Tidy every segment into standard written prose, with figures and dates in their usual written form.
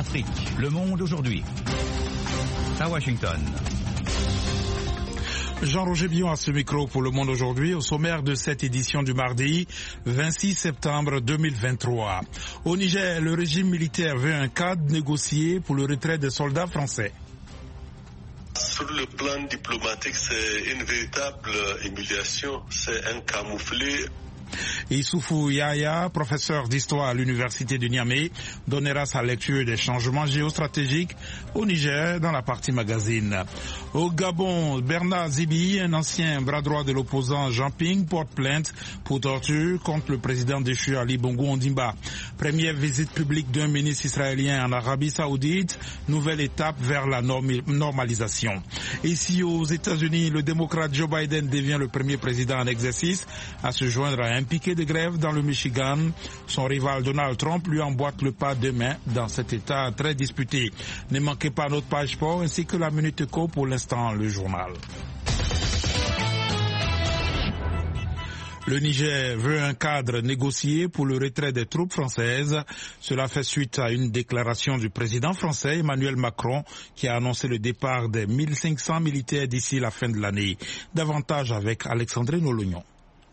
Afrique, le monde aujourd'hui. À Washington. Jean-Roger Billon à ce micro pour Le Monde aujourd'hui, au sommaire de cette édition du mardi 26 septembre 2023. Au Niger, le régime militaire veut un cadre négocié pour le retrait des soldats français. Sur le plan diplomatique, c'est une véritable humiliation, c'est un camouflet. Issoufou Yahya, professeur d'histoire à l'université de Niamey, donnera sa lecture des changements géostratégiques au Niger dans la partie magazine. Au Gabon, Bernard Zibi, un ancien bras droit de l'opposant Jean Ping, porte plainte pour torture contre le président déchu Ali Bongo Ondimba. Première visite publique d'un ministre israélien en Arabie Saoudite, nouvelle étape vers la normalisation. Ici aux États-Unis, le démocrate Joe Biden devient le premier président en exercice à se joindre à un piquet de grève dans le Michigan. Son rival Donald Trump lui emboîte le pas demain dans cet état très disputé. Ne manquez pas notre page sport ainsi que la Minute Éco, pour l'instant le journal. Le Niger veut un cadre négocié pour le retrait des troupes françaises. Cela fait suite à une déclaration du président français Emmanuel Macron qui a annoncé le départ des 1500 militaires d'ici la fin de l'année. Davantage avec Alexandrine Olognon.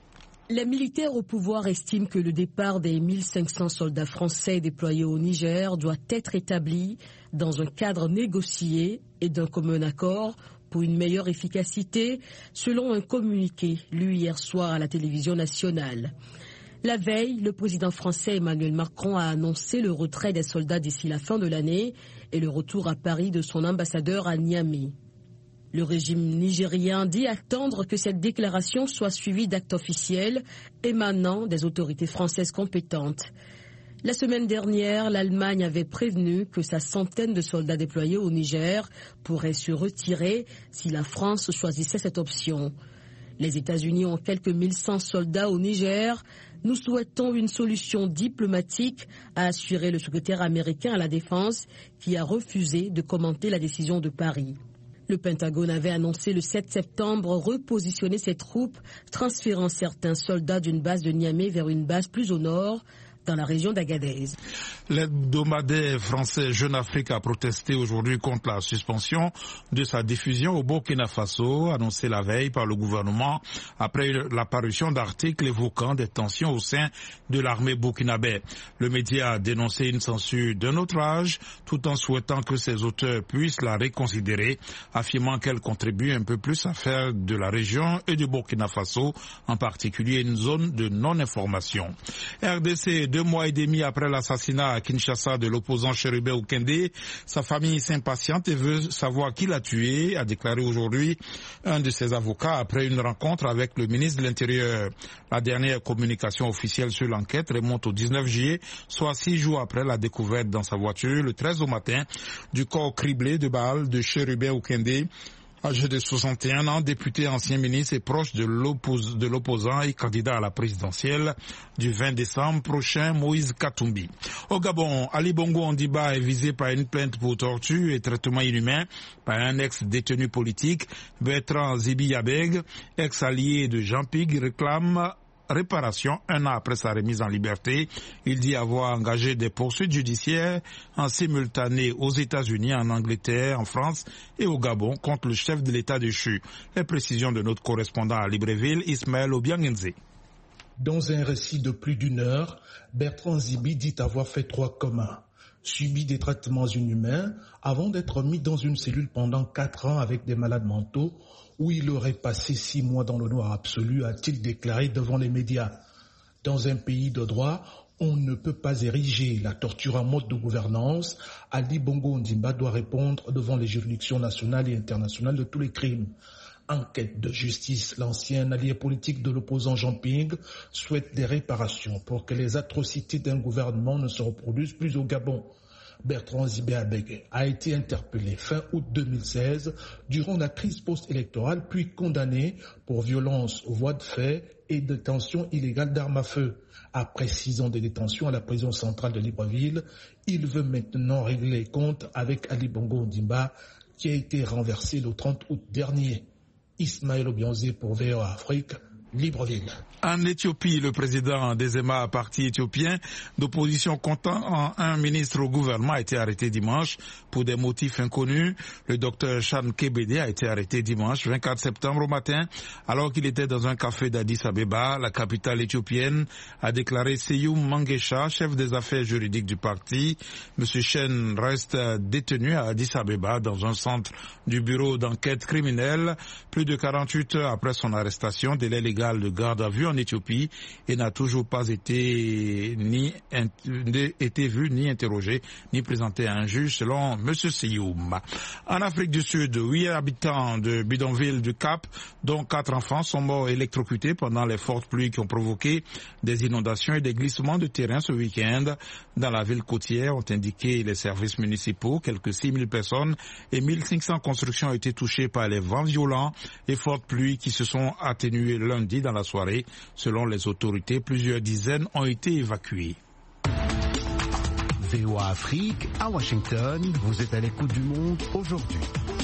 Les militaires au pouvoir estiment que le départ des 1500 soldats français déployés au Niger doit être établi dans un cadre négocié et d'un commun accord pour une meilleure efficacité, selon un communiqué lu hier soir à la télévision nationale. La veille, le président français Emmanuel Macron a annoncé le retrait des soldats d'ici la fin de l'année et le retour à Paris de son ambassadeur à Niamey. Le régime nigérien dit attendre que cette déclaration soit suivie d'actes officiels émanant des autorités françaises compétentes. La semaine dernière, l'Allemagne avait prévenu que sa centaine de soldats déployés au Niger pourraient se retirer si la France choisissait cette option. Les États-Unis ont quelques 1100 soldats au Niger. Nous souhaitons une solution diplomatique, a assuré le secrétaire américain à la Défense, qui a refusé de commenter la décision de Paris. Le Pentagone avait annoncé le 7 septembre repositionner ses troupes, transférant certains soldats d'une base de Niamey vers une base plus au nord, dans la région d'Agadez. L'hebdomadaire français Jeune Afrique a protesté aujourd'hui contre la suspension de sa diffusion au Burkina Faso, annoncée la veille par le gouvernement après l'apparition d'articles évoquant des tensions au sein de l'armée burkinabé. Le média a dénoncé une censure d'un autre âge, tout en souhaitant que ses auteurs puissent la reconsidérer, affirmant qu'elle contribue un peu plus à faire de la région et du Burkina Faso, en particulier une zone de non-information. RDC, 2 mois et demi après l'assassinat à Kinshasa de l'opposant Chérubin Okende, sa famille s'impatiente et veut savoir qui l'a tué, a déclaré aujourd'hui un de ses avocats après une rencontre avec le ministre de l'Intérieur. La dernière communication officielle sur l'enquête remonte au 19 juillet, soit 6 jours après la découverte dans sa voiture, le 13 au matin, du corps criblé de balles de Chérubin Okende, âgé de 61 ans, député, ancien ministre et proche de l'opposant et candidat à la présidentielle du 20 décembre prochain, Moïse Katumbi. Au Gabon, Ali Bongo Ondimba est visé par une plainte pour torture et traitement inhumain par un ex-détenu politique. Bertrand Zibi Yabeg, ex-allié de Jean Ping, réclame réparation 1 an après sa remise en liberté. Il dit avoir engagé des poursuites judiciaires en simultané aux États-Unis, en Angleterre, en France et au Gabon contre le chef de l'État déchu. Les précisions de notre correspondant à Libreville, Ismaël Obiangenze. Dans un récit de plus d'1 heure, Bertrand Zibi dit avoir fait 3 comas. Subi des traitements inhumains avant d'être mis dans une cellule pendant 4 ans avec des malades mentaux où il aurait passé 6 mois dans le noir absolu, a-t-il déclaré devant les médias. Dans un pays de droit, on ne peut pas ériger la torture en mode de gouvernance. Ali Bongo Ondimba doit répondre devant les juridictions nationales et internationales de tous les crimes. En quête de justice, l'ancien allié politique de l'opposant Jean Ping souhaite des réparations pour que les atrocités d'un gouvernement ne se reproduisent plus au Gabon. Bertrand Zibi Yabeg a été interpellé fin août 2016 durant la crise post-électorale, puis condamné pour violence aux voies de fait et détention illégale d'armes à feu. Après 6 ans de détention à la prison centrale de Libreville, il veut maintenant régler compte avec Ali Bongo Ondimba, qui a été renversé le 30 août dernier. Ismaël Obianze pour VOA Afrique, Libreville. En Éthiopie, le président des EMA, parti éthiopien d'opposition comptant un ministre au gouvernement, a été arrêté dimanche pour des motifs inconnus. Le docteur Chan Kebede a été arrêté dimanche 24 septembre au matin alors qu'il était dans un café d'Addis Abeba, la capitale éthiopienne, a déclaré Seyoum Mangesha, chef des affaires juridiques du parti. Monsieur Chen reste détenu à Addis Abeba dans un centre du bureau d'enquête criminelle plus de 48 heures après son arrestation, délai légal de garde à vue en Éthiopie, et n'a toujours pas été vu ni interrogé ni présenté à un juge selon M. Seyoum. En Afrique du Sud, 8 habitants de bidonville du Cap, dont 4 enfants, sont morts électrocutés pendant les fortes pluies qui ont provoqué des inondations et des glissements de terrain ce week-end dans la ville côtière, ont indiqué les services municipaux. Quelques 6 000 personnes et 1 500 constructions ont été touchées par les vents violents et fortes pluies qui se sont atténuées lundi dans la soirée. Selon les autorités, plusieurs dizaines ont été évacuées. VOA Afrique, à Washington, vous êtes à l'écoute du monde aujourd'hui.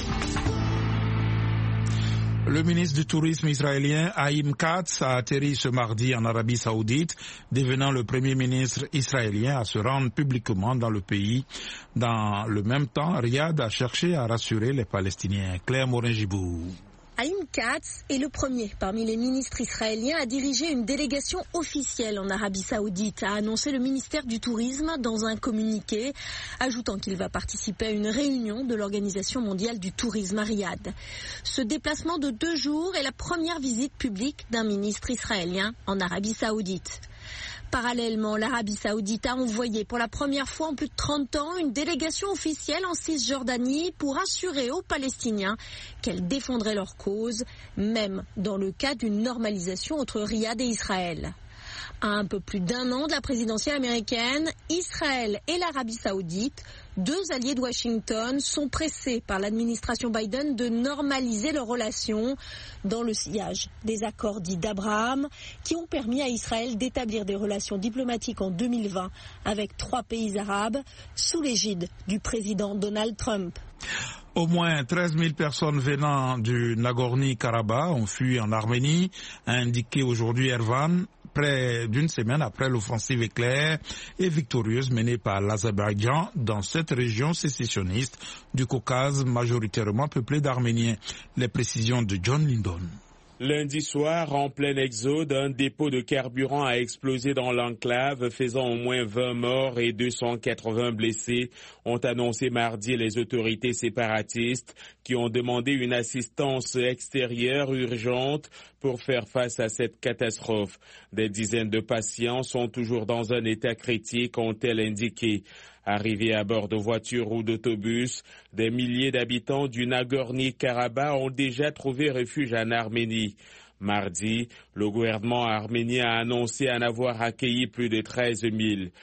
Le ministre du Tourisme israélien, Haïm Katz, a atterri ce mardi en Arabie Saoudite, devenant le premier ministre israélien à se rendre publiquement dans le pays. Dans le même temps, Riyad a cherché à rassurer les Palestiniens. Claire Morin-Gibou. Haïm Katz est le premier parmi les ministres israéliens à diriger une délégation officielle en Arabie Saoudite, a annoncé le ministère du Tourisme dans un communiqué, ajoutant qu'il va participer à une réunion de l'Organisation mondiale du tourisme à Riyad. Ce déplacement de 2 jours est la première visite publique d'un ministre israélien en Arabie Saoudite. Parallèlement, l'Arabie Saoudite a envoyé pour la première fois en plus de 30 ans une délégation officielle en Cisjordanie pour assurer aux Palestiniens qu'elle défendrait leur cause, même dans le cas d'une normalisation entre Riyad et Israël. À un peu plus d'1 an de la présidentielle américaine, Israël et l'Arabie Saoudite, 2 alliés de Washington, sont pressés par l'administration Biden de normaliser leurs relations dans le sillage des accords dits d'Abraham qui ont permis à Israël d'établir des relations diplomatiques en 2020 avec 3 pays arabes sous l'égide du président Donald Trump. Au moins 13 000 personnes venant du Nagorno-Karabakh ont fui en Arménie, a indiqué aujourd'hui Erevan, près d'une semaine après l'offensive éclair et victorieuse menée par l'Azerbaïdjan dans cette région sécessionniste du Caucase majoritairement peuplée d'Arméniens. Les précisions de John Lindon. Lundi soir, en plein exode, un dépôt de carburant a explosé dans l'enclave, faisant au moins 20 morts et 280 blessés, ont annoncé mardi les autorités séparatistes qui ont demandé une assistance extérieure urgente pour faire face à cette catastrophe. Des dizaines de patients sont toujours dans un état critique, ont-elles indiqué. Arrivés à bord de voitures ou d'autobus, des milliers d'habitants du Nagorno-Karabakh ont déjà trouvé refuge en Arménie. Mardi, le gouvernement arménien a annoncé en avoir accueilli plus de 13 000.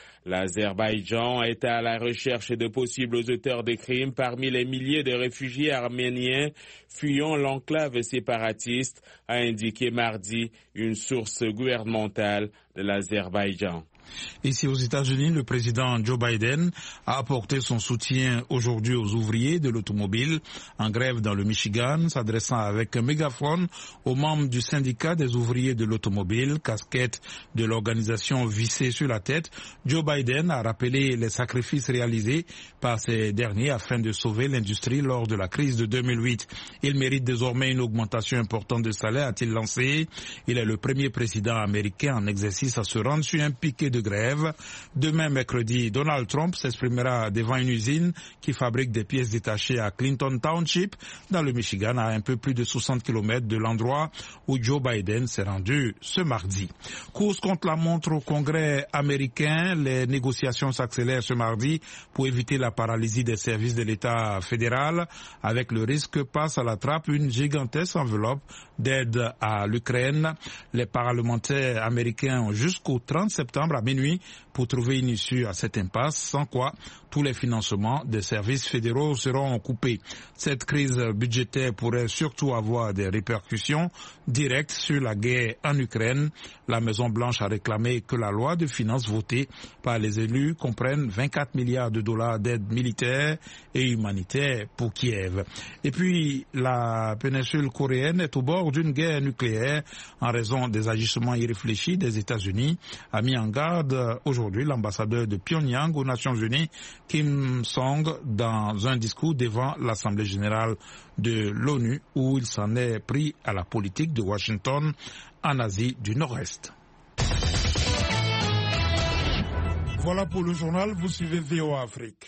L'Azerbaïdjan est à la recherche de possibles auteurs de crimes parmi les milliers de réfugiés arméniens fuyant l'enclave séparatiste, a indiqué mardi une source gouvernementale de l'Azerbaïdjan. Ici aux États-Unis, le président Joe Biden a apporté son soutien aujourd'hui aux ouvriers de l'automobile en grève dans le Michigan, s'adressant avec un mégaphone aux membres du syndicat des ouvriers de l'automobile, casquette de l'organisation vissée sur la tête. Joe Biden a rappelé les sacrifices réalisés par ces derniers afin de sauver l'industrie lors de la crise de 2008. Il mérite désormais une augmentation importante de salaire, a-t-il lancé. Il est le premier président américain en exercice à se rendre sur un piquet de grève. Demain, mercredi, Donald Trump s'exprimera devant une usine qui fabrique des pièces détachées à Clinton Township, dans le Michigan, à un peu plus de 60 km de l'endroit où Joe Biden s'est rendu ce mardi. Course contre la montre au Congrès américain. Les négociations s'accélèrent ce mardi pour éviter la paralysie des services de l'État fédéral, avec le risque que passe à la trappe une gigantesque enveloppe d'aide à l'Ukraine. Les parlementaires américains ont jusqu'au 30 septembre à minuit pour trouver une issue à cette impasse, sans quoi tous les financements des services fédéraux seront coupés. Cette crise budgétaire pourrait surtout avoir des répercussions directes sur la guerre en Ukraine. La Maison-Blanche a réclamé que la loi de finances votée par les élus comprenne 24 milliards de dollars d'aide militaire et humanitaire pour Kiev. Et puis, la péninsule coréenne est au bord d'une guerre nucléaire en raison des agissements irréfléchis des États-Unis, a mis en garde aujourd'hui l'ambassadeur de Pyongyang aux Nations Unies, Kim Song, dans un discours devant l'Assemblée générale de l'ONU, où il s'en est pris à la politique de Washington en Asie du Nord-Est. Voilà pour le journal, vous suivez VOA Afrique.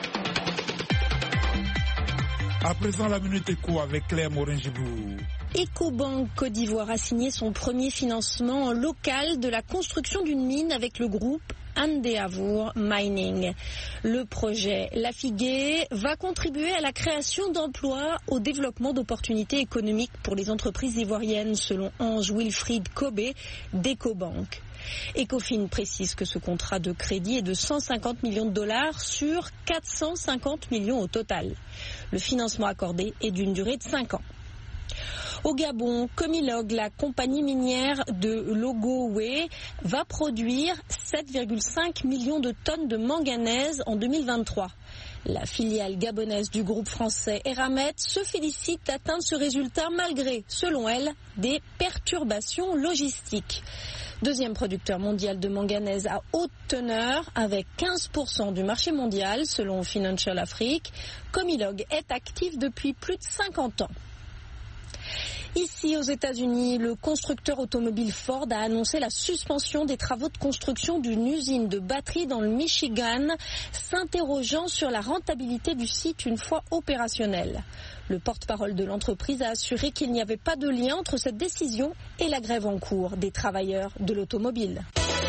À présent, la Minute Éco avec Claire Morin-Gibou. Ecobank Côte d'Ivoire a signé son premier financement local de la construction d'une mine avec le groupe Andeavour Mining. Le projet Lafigué va contribuer à la création d'emplois, au développement d'opportunités économiques pour les entreprises ivoiriennes, selon Ange Wilfried Kobe d'Ecobank. Ecofin précise que ce contrat de crédit est de 150 millions de dollars sur 450 millions au total. Le financement accordé est d'une durée de 5 ans. Au Gabon, Comilog, la compagnie minière de Logowé, va produire 7,5 millions de tonnes de manganèse en 2023. La filiale gabonaise du groupe français Eramet se félicite d'atteindre ce résultat malgré, selon elle, des perturbations logistiques. Deuxième producteur mondial de manganèse à haute teneur, avec 15% du marché mondial, selon Financial Afrique, Comilog est actif depuis plus de 50 ans. Ici, aux États-Unis, le constructeur automobile Ford a annoncé la suspension des travaux de construction d'une usine de batteries dans le Michigan, s'interrogeant sur la rentabilité du site une fois opérationnel. Le porte-parole de l'entreprise a assuré qu'il n'y avait pas de lien entre cette décision et la grève en cours des travailleurs de l'automobile.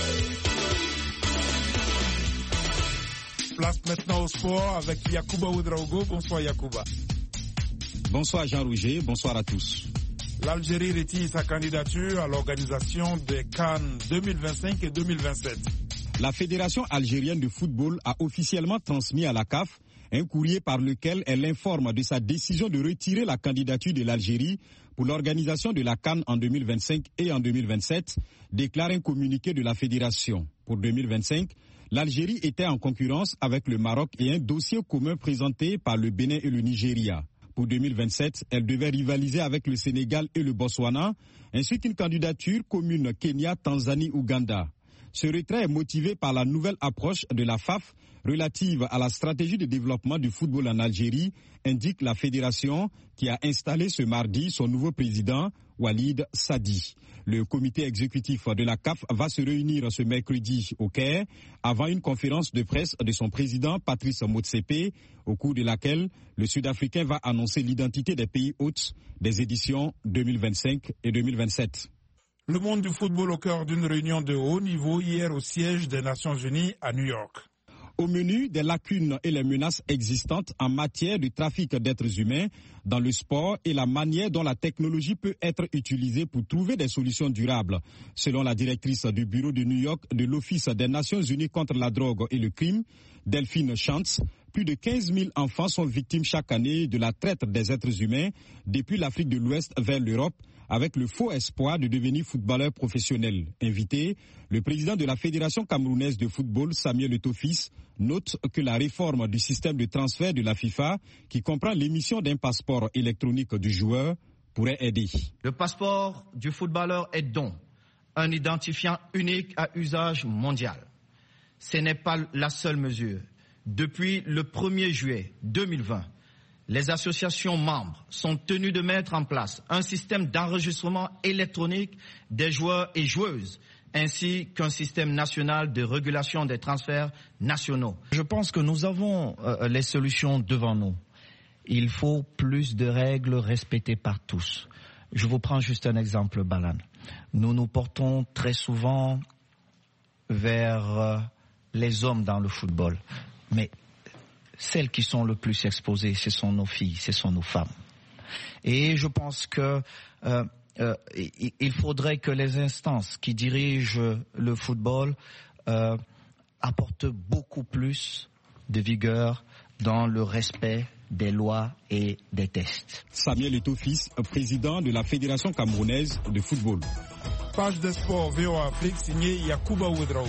Place maintenant au sport avec Yacouba Ouedraogo. Bonsoir Yacouba. Bonsoir Jean-Roger, bonsoir à tous. L'Algérie retire sa candidature à l'organisation des CAN 2025 et 2027. La Fédération algérienne de football a officiellement transmis à la CAF un courrier par lequel elle informe de sa décision de retirer la candidature de l'Algérie pour l'organisation de la CAN en 2025 et en 2027, déclare un communiqué de la Fédération. Pour 2025, l'Algérie était en concurrence avec le Maroc et un dossier commun présenté par le Bénin et le Nigeria. Pour 2027, elle devait rivaliser avec le Sénégal et le Botswana, ainsi qu'une candidature commune Kenya, Tanzanie, Ouganda. Ce retrait est motivé par la nouvelle approche de la FAF relative à la stratégie de développement du football en Algérie, indique la fédération qui a installé ce mardi son nouveau président, Walid Sadi. Le comité exécutif de la CAF va se réunir ce mercredi au Caire avant une conférence de presse de son président Patrice Motsepe, au cours de laquelle le Sud-Africain va annoncer l'identité des pays hôtes des éditions 2025 et 2027. Le monde du football au cœur d'une réunion de haut niveau hier au siège des Nations Unies à New York. Au menu des lacunes et les menaces existantes en matière de trafic d'êtres humains dans le sport et la manière dont la technologie peut être utilisée pour trouver des solutions durables. Selon la directrice du bureau de New York de l'Office des Nations Unies contre la drogue et le crime, Delphine Chance, plus de 15 000 enfants sont victimes chaque année de la traite des êtres humains depuis l'Afrique de l'Ouest vers l'Europe, avec le faux espoir de devenir footballeur professionnel. Invité, le président de la Fédération camerounaise de football, Samuel Etofis, note que la réforme du système de transfert de la FIFA, qui comprend l'émission d'un passeport électronique du joueur, pourrait aider. Le passeport du footballeur est donc un identifiant unique à usage mondial. Ce n'est pas la seule mesure. Depuis le 1er juillet 2020, les associations membres sont tenues de mettre en place un système d'enregistrement électronique des joueurs et joueuses, ainsi qu'un système national de régulation des transferts nationaux. Je pense que nous avons les solutions devant nous. Il faut plus de règles respectées par tous. Je vous prends juste un exemple banal. Nous nous portons très souvent vers les hommes dans le football, mais celles qui sont le plus exposées, ce sont nos filles, ce sont nos femmes. Et je pense que il faudrait que les instances qui dirigent le football apporte beaucoup plus de vigueur dans le respect des lois et des tests. Samuel Eto'o-Fils, président de la Fédération camerounaise de football. Page des sports VOA Afrique signée Yacouba Ouedraogo.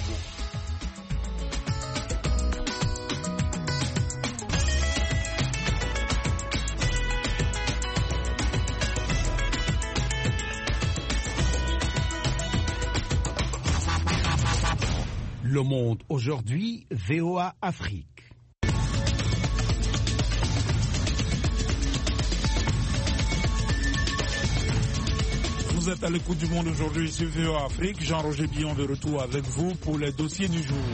Le Monde aujourd'hui, VOA Afrique. Vous êtes à l'écoute du Monde aujourd'hui sur VOA Afrique. Jean-Roger Billon de retour avec vous pour les dossiers du jour.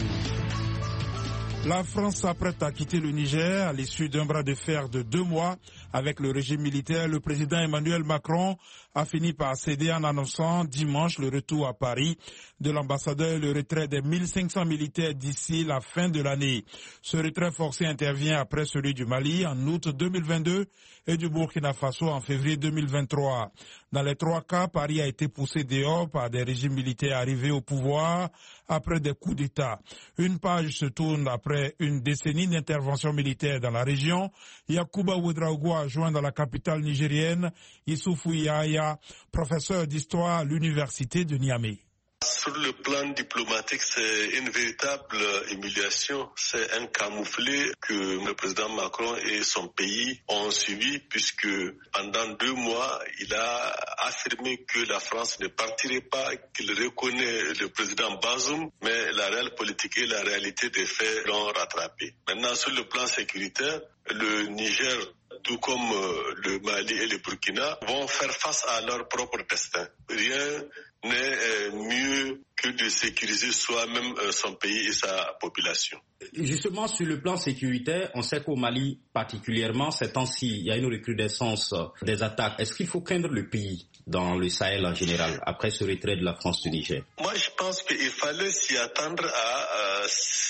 La France s'apprête à quitter le Niger à l'issue d'un bras de fer de 2 mois avec le régime militaire. Le président Emmanuel Macron a fini par céder en annonçant dimanche le retour à Paris de l'ambassadeur et le retrait des 1500 militaires d'ici la fin de l'année. Ce retrait forcé intervient après celui du Mali en août 2022 et du Burkina Faso en février 2023. Dans les 3 cas, Paris a été poussé dehors par des régimes militaires arrivés au pouvoir après des coups d'État. Une page se tourne après une décennie d'intervention militaire dans la région. Yacouba Ouedraogo a joint dans la capitale nigérienne Issoufou Yahya, professeur d'histoire à l'université de Niamey. Sur le plan diplomatique, c'est une véritable humiliation. C'est un camouflet que le président Macron et son pays ont subi, puisque pendant 2 mois, il a affirmé que la France ne partirait pas, qu'il reconnaît le président Bazoum, mais la réelle politique et la réalité des faits l'ont rattrapé. Maintenant, sur le plan sécuritaire, le Niger, tout comme le Mali et le Burkina, vont faire face à leur propre destin. Rien n'est mieux que de sécuriser soi-même son pays et sa population. Justement, sur le plan sécuritaire, on sait qu'au Mali particulièrement, ces temps-ci, il y a une recrudescence des attaques. Est-ce qu'il faut craindre le pays dans le Sahel en général, après ce retrait de la France du Niger? Moi, je pense qu'il fallait s'y attendre à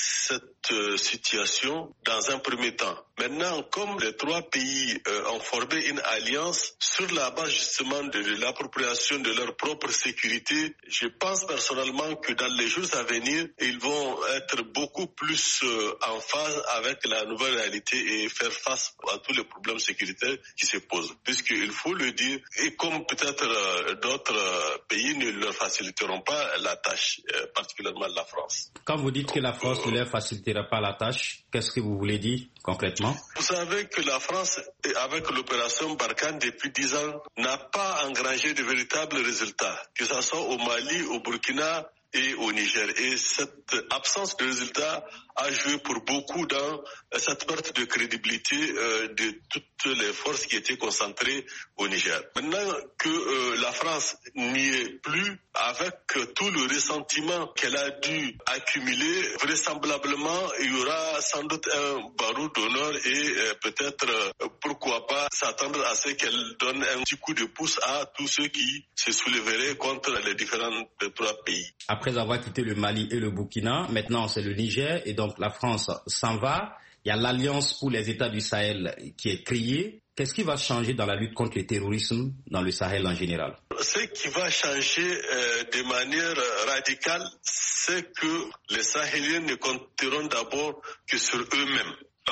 cette situation dans un premier temps. Maintenant, comme les 3 pays ont formé une alliance sur la base justement de l'appropriation de leur propre sécurité, je pense personnellement que dans les jours à venir, ils vont être beaucoup plus en phase avec la nouvelle réalité et faire face à tous les problèmes sécuritaires qui se posent. Puisqu'il faut le dire, et comme peut-être d'autres pays ne leur faciliteront pas la tâche, particulièrement la France. Quand vous dites que la France ne leur facilitera pas la tâche, qu'est-ce que vous voulez dire concrètement? Vous savez que la France, avec l'opération Barkhane depuis 10 ans, n'a pas engrangé de véritables résultats, que ce soit au Mali, au Burkina et au Niger. Et cette absence de résultats a joué pour beaucoup dans cette perte de crédibilité de toutes les forces qui étaient concentrées au Niger. Maintenant que la France n'y est plus, avec tout le ressentiment qu'elle a dû accumuler, vraisemblablement, il y aura sans doute un barreau d'honneur et peut-être, pourquoi pas, s'attendre à ce qu'elle donne un petit coup de pouce à tous ceux qui se soulèveraient contre les différents 3 pays. Après avoir quitté le Mali et le Burkina, maintenant c'est le Niger et donc la France s'en va. Il y a l'Alliance pour les États du Sahel qui est créée. Qu'est-ce qui va changer dans la lutte contre le terrorisme dans le Sahel en général? Ce qui va changer de manière radicale, c'est que les Sahéliens ne compteront d'abord que sur eux-mêmes. 1.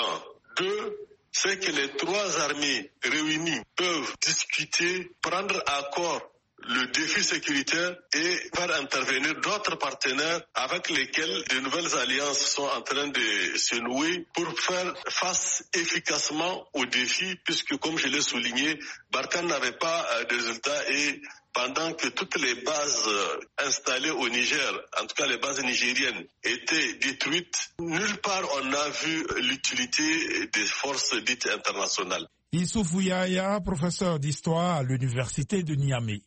2. C'est que les 3 armées réunies peuvent discuter, prendre accord le défi sécuritaire et faire intervenir d'autres partenaires avec lesquels de nouvelles alliances sont en train de se nouer pour faire face efficacement aux défis, puisque comme je l'ai souligné, Barkhane n'avait pas de résultats et pendant que toutes les bases installées au Niger, en tout cas les bases nigériennes, étaient détruites, nulle part on n'a vu l'utilité des forces dites internationales. Issoufou Yahya, professeur d'histoire à l'université de Niamey.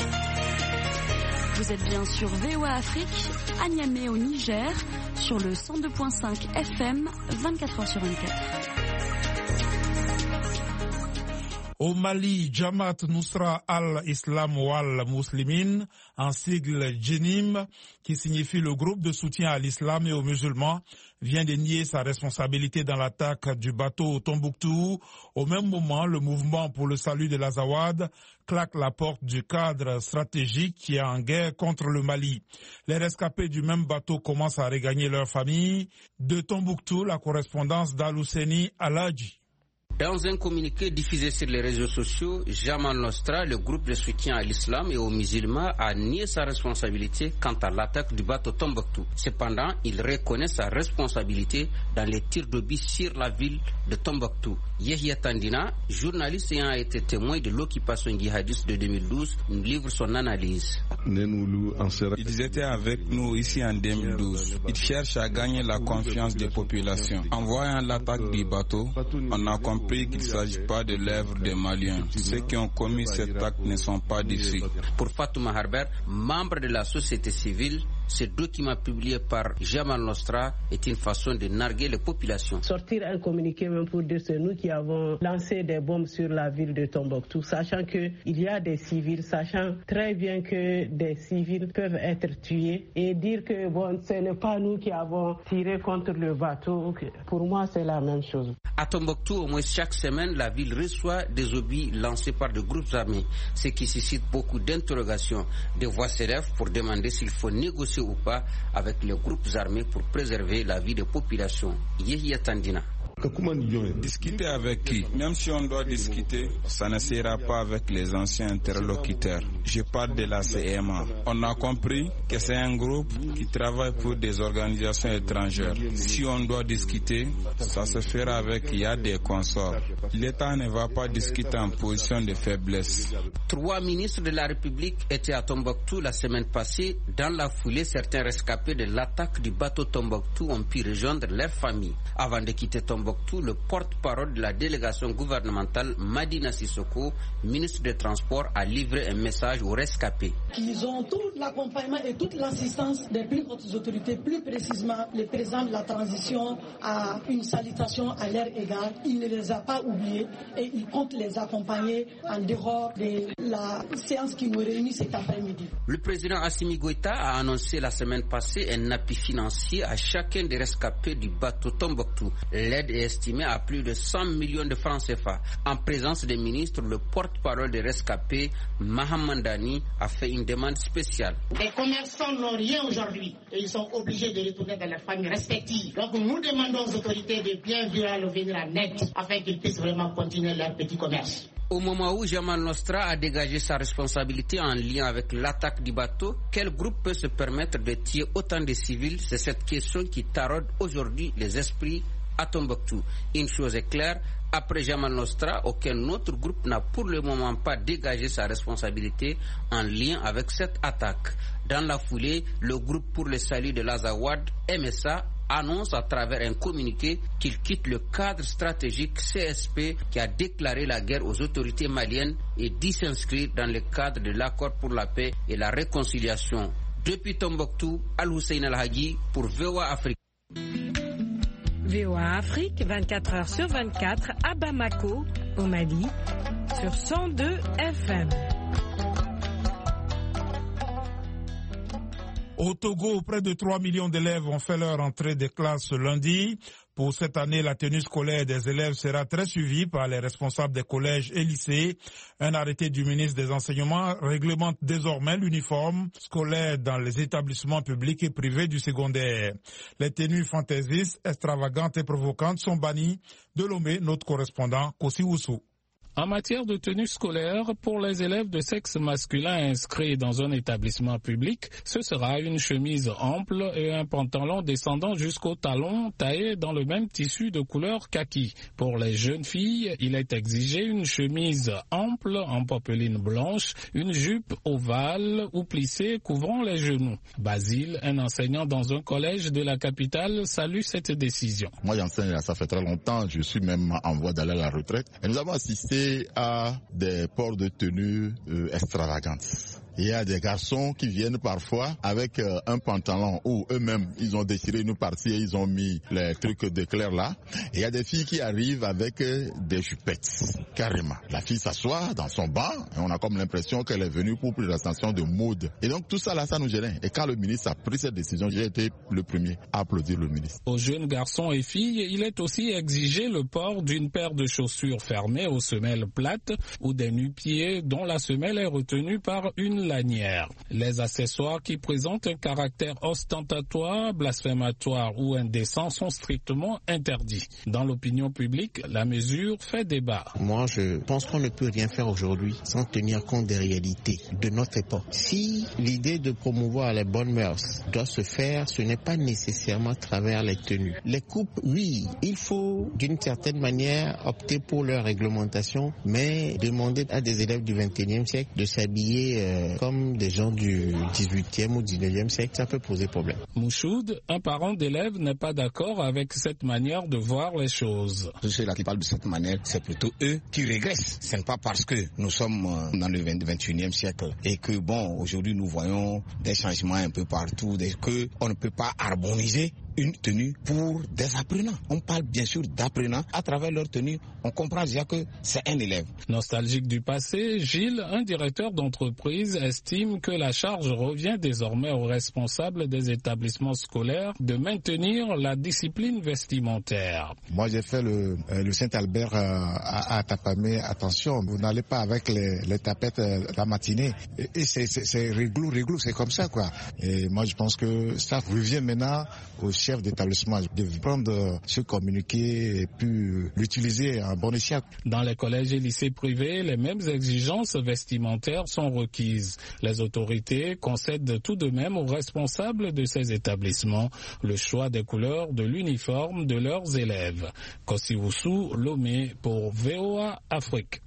Vous êtes bien sur VOA Afrique, à Niamey au Niger, sur le 102.5 FM, 24h sur 24. Au Mali, Jamaat Nusra al-Islam wal-Muslimin, en sigle JENIM, qui signifie le groupe de soutien à l'islam et aux musulmans, vient de nier sa responsabilité dans l'attaque du bateau Tombouctou. Au même moment, le mouvement pour le salut de l'Azawad claque la porte du cadre stratégique qui est en guerre contre le Mali. Les rescapés du même bateau commencent à regagner leur famille. De Tombouctou, la correspondance d'Al-Husseini Aladji. Dans un communiqué diffusé sur les réseaux sociaux, Jamaat Nusra, le groupe de soutien à l'islam et aux musulmans, a nié sa responsabilité quant à l'attaque du bateau Tombouctou. Cependant, il reconnaît sa responsabilité dans les tirs d'obus sur la ville de Tombouctou. Yehia Tandina, journaliste ayant été témoin de l'occupation djihadiste de 2012, nous livre son analyse. Ils étaient avec nous ici en 2012. Ils cherchent à gagner la confiance des populations. En voyant l'attaque du bateau, on a compris qu'il ne s'agit pas de l'œuvre des Maliens. Ceux qui ont commis cet acte ne sont pas d'ici. Pour Fatouma Harber, membre de la société civile, ce document publié par Jamaat Nusra est une façon de narguer les populations. Sortir un communiqué même pour dire c'est nous qui avons lancé des bombes sur la ville de Tombouctou, sachant qu'il y a des civils, sachant très bien que des civils peuvent être tués, et dire que bon, ce n'est pas nous qui avons tiré contre le bateau, pour moi c'est la même chose. À Tombouctou, au moins chaque semaine, la ville reçoit des obus lancés par des groupes armés, ce qui suscite beaucoup d'interrogations. Des voix s'élèvent pour demander s'il faut négocier ou pas avec les groupes armés pour préserver la vie des populations. Yehia Tandina. Discuter avec qui? Même si on doit discuter, ça ne sera pas avec les anciens interlocuteurs. Je parle de la CMA. On a compris que c'est un groupe qui travaille pour des organisations étrangères. Si on doit discuter, ça se fera avec Yad et consorts. L'État ne va pas discuter en position de faiblesse. 3 ministres de la République étaient à Tombouctou la semaine passée. Dans la foulée, certains rescapés de l'attaque du bateau Tombouctou ont pu rejoindre leurs familles. Avant de quitter Tombouctou, le porte-parole de la délégation gouvernementale, Madina Sissoko, ministre des Transports, a livré un message aux rescapés. Ils ont tout l'accompagnement et toute l'assistance des plus hautes autorités, plus précisément le président de la transition a une salutation à leur égard. Il ne les a pas oubliés et il compte les accompagner en dehors de la séance qui nous réunit cet après-midi. Le président Assimi Goïta a annoncé la semaine passée un appui financier à chacun des rescapés du bateau Tombouctou. L'aide est estimée à plus de 100 millions de francs CFA. En présence des ministres, le porte-parole des rescapés, Mahamandani, a fait une demande spéciale. Les commerçants n'ont rien aujourd'hui et ils sont obligés de retourner dans leurs familles respectives. Donc nous demandons aux autorités de bien vouloir leur venir en aide afin qu'ils puissent vraiment continuer leur petit commerce. Au moment où Jamaat Nusra a dégagé sa responsabilité en lien avec l'attaque du bateau, quel groupe peut se permettre de tuer autant de civils? C'est cette question qui taraude aujourd'hui les esprits à Tombouctou. Une chose est claire, après Jamaat Nusra, aucun autre groupe n'a pour le moment pas dégagé sa responsabilité en lien avec cette attaque. Dans la foulée, le groupe pour le salut de l'Azawad, MSA, annonce à travers un communiqué qu'il quitte le cadre stratégique CSP qui a déclaré la guerre aux autorités maliennes et dit s'inscrire dans le cadre de l'accord pour la paix et la réconciliation. Depuis Tombouctou, Al-Hussein Al-Hagi pour VOA Afrique. VOA Afrique, 24 heures sur 24 à Bamako, au Mali, sur 102 FM. Au Togo, près de 3 millions d'élèves ont fait leur entrée des classes ce lundi. Pour cette année, la tenue scolaire des élèves sera très suivie par les responsables des collèges et lycées. Un arrêté du ministre des Enseignements réglemente désormais l'uniforme scolaire dans les établissements publics et privés du secondaire. Les tenues fantaisistes, extravagantes et provocantes sont bannies. De Lomé, notre correspondant, Kossi Oussou. En matière de tenue scolaire, pour les élèves de sexe masculin inscrits dans un établissement public, ce sera une chemise ample et un pantalon descendant jusqu'au talon taillé dans le même tissu de couleur kaki. Pour les jeunes filles, il est exigé une chemise ample en popeline blanche, une jupe ovale ou plissée couvrant les genoux. Basile, un enseignant dans un collège de la capitale, salue cette décision. Moi j'enseigne, ça fait très longtemps, je suis même en voie d'aller à la retraite. Et nous avons assisté à des ports de tenue extravagantes. Il Il y a des garçons qui viennent parfois avec un pantalon où eux-mêmes ils ont déchiré une partie et ils ont mis les trucs d'éclair là. Et il y a des filles qui arrivent avec des jupettes, carrément. La fille s'assoit dans son banc et on a comme l'impression qu'elle est venue pour une station de mode. Et donc tout ça là, ça nous gênait. Et quand le ministre a pris cette décision, j'ai été le premier à applaudir le ministre. Aux jeunes garçons et filles, il est aussi exigé le port d'une paire de chaussures fermées aux semelles plates ou des nu-pieds dont la semelle est retenue par une lanière. Les accessoires qui présentent un caractère ostentatoire, blasphématoire ou indécent sont strictement interdits. Dans l'opinion publique, la mesure fait débat. Moi, je pense qu'on ne peut rien faire aujourd'hui sans tenir compte des réalités de notre époque. Si l'idée de promouvoir les bonnes mœurs doit se faire, ce n'est pas nécessairement à travers les tenues. Les coupes, oui, il faut d'une certaine manière opter pour leur réglementation, mais demander à des élèves du 21e siècle de s'habiller comme des gens du 18e ou 19e siècle, ça peut poser problème. Mouchoud, un parent d'élève, n'est pas d'accord avec cette manière de voir les choses. Ceux-là qui parlent de cette manière, c'est plutôt eux qui régressent. Ce n'est pas parce que nous sommes dans le 21e siècle et que, bon, aujourd'hui nous voyons des changements un peu partout, qu'on ne peut pas harmoniser une tenue pour des apprenants. On parle bien sûr d'apprenants. À travers leur tenue, on comprend déjà que c'est un élève. Nostalgique du passé, Gilles, un directeur d'entreprise, estime que la charge revient désormais aux responsables des établissements scolaires de maintenir la discipline vestimentaire. Moi, j'ai fait le Saint-Albert à Tapamé. Attention, vous n'allez pas avec les tapettes la matinée. Et c'est rigoureux, c'est comme ça, quoi. Et moi, je pense que ça revient maintenant aux chefs d'établissement de prendre ce communiqué et puis l'utiliser en bon escient. Dans les collèges et lycées privés, les mêmes exigences vestimentaires sont requises. Les autorités concèdent tout de même aux responsables de ces établissements le choix des couleurs de l'uniforme de leurs élèves. Kosiwusu Lomé pour VOA Afrique.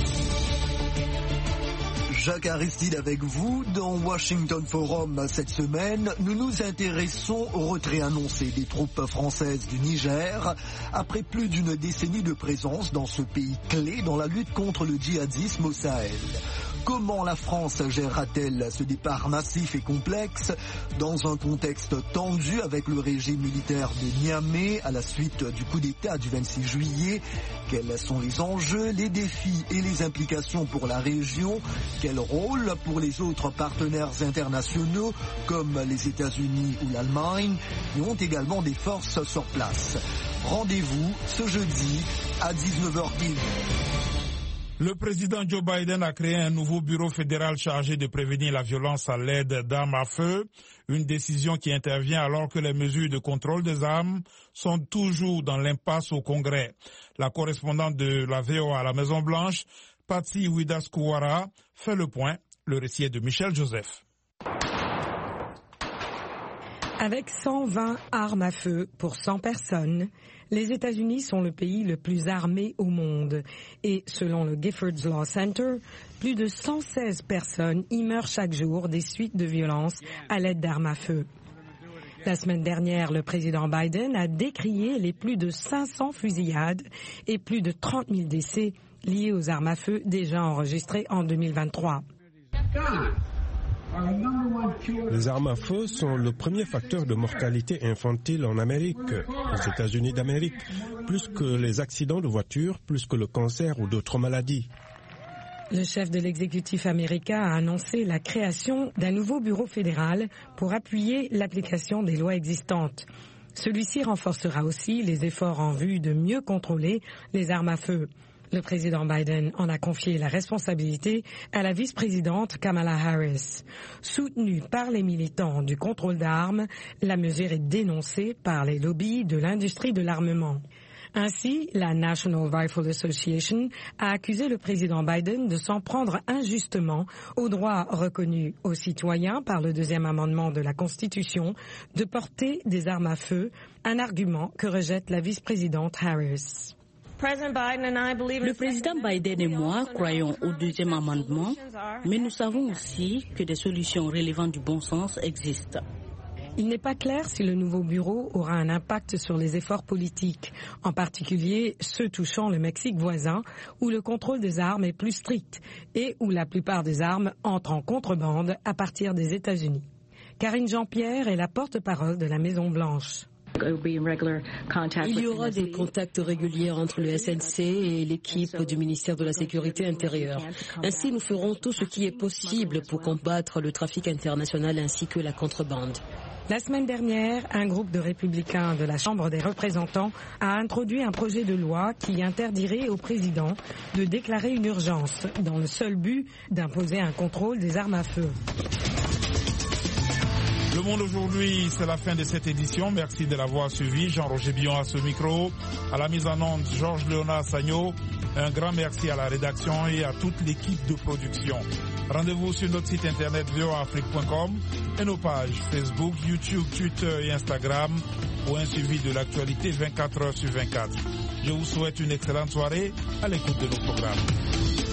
Jacques Aristide avec vous. Dans Washington Forum cette semaine, nous nous intéressons au retrait annoncé des troupes françaises du Niger après plus d'une décennie de présence dans ce pays clé dans la lutte contre le djihadisme au Sahel. Comment la France gérera-t-elle ce départ massif et complexe dans un contexte tendu avec le régime militaire de Niamey à la suite du coup d'État du 26 juillet? Quels sont les enjeux, les défis et les implications pour la région? Quel rôle pour les autres partenaires internationaux comme les États-Unis ou l'Allemagne qui ont également des forces sur place? Rendez-vous ce jeudi à 19h15. Le président Joe Biden a créé un nouveau bureau fédéral chargé de prévenir la violence à l'aide d'armes à feu, une décision qui intervient alors que les mesures de contrôle des armes sont toujours dans l'impasse au Congrès. La correspondante de la VOA à la Maison-Blanche, Patsy Widaskouara, fait le point. Le récit est de Michel Joseph. Avec 120 armes à feu pour 100 personnes, les États-Unis sont le pays le plus armé au monde. Et selon le Giffords Law Center, plus de 116 personnes y meurent chaque jour des suites de violences à l'aide d'armes à feu. La semaine dernière, le président Biden a décrié les plus de 500 fusillades et plus de 30 000 décès liés aux armes à feu déjà enregistrés en 2023. Les armes à feu sont le premier facteur de mortalité infantile en Amérique, aux États-Unis d'Amérique, plus que les accidents de voiture, plus que le cancer ou d'autres maladies. Le chef de l'exécutif américain a annoncé la création d'un nouveau bureau fédéral pour appuyer l'application des lois existantes. Celui-ci renforcera aussi les efforts en vue de mieux contrôler les armes à feu. Le président Biden en a confié la responsabilité à la vice-présidente Kamala Harris. Soutenue par les militants du contrôle d'armes, la mesure est dénoncée par les lobbies de l'industrie de l'armement. Ainsi, la National Rifle Association a accusé le président Biden de s'en prendre injustement aux droits reconnus aux citoyens par le deuxième amendement de la Constitution de porter des armes à feu, un argument que rejette la vice-présidente Harris. Le président Biden et moi croyons au deuxième amendement, mais nous savons aussi que des solutions relevant du bon sens existent. Il n'est pas clair si le nouveau bureau aura un impact sur les efforts politiques, en particulier ceux touchant le Mexique voisin, où le contrôle des armes est plus strict et où la plupart des armes entrent en contrebande à partir des États-Unis. Karine Jean-Pierre est la porte-parole de la Maison-Blanche. Il y aura des contacts réguliers entre le SNC et l'équipe du ministère de la Sécurité intérieure. Ainsi, nous ferons tout ce qui est possible pour combattre le trafic international ainsi que la contrebande. La semaine dernière, un groupe de républicains de la Chambre des représentants a introduit un projet de loi qui interdirait au président de déclarer une urgence dans le seul but d'imposer un contrôle des armes à feu. Le Monde aujourd'hui, c'est la fin de cette édition. Merci de l'avoir suivi. Jean-Roger Billon à ce micro. À la mise en onde, Georges Léonard Sagno. Un grand merci à la rédaction et à toute l'équipe de production. Rendez-vous sur notre site internet voaafrique.com et nos pages Facebook, YouTube, Twitter et Instagram pour un suivi de l'actualité 24 heures sur 24. Je vous souhaite une excellente soirée à l'écoute de nos programmes.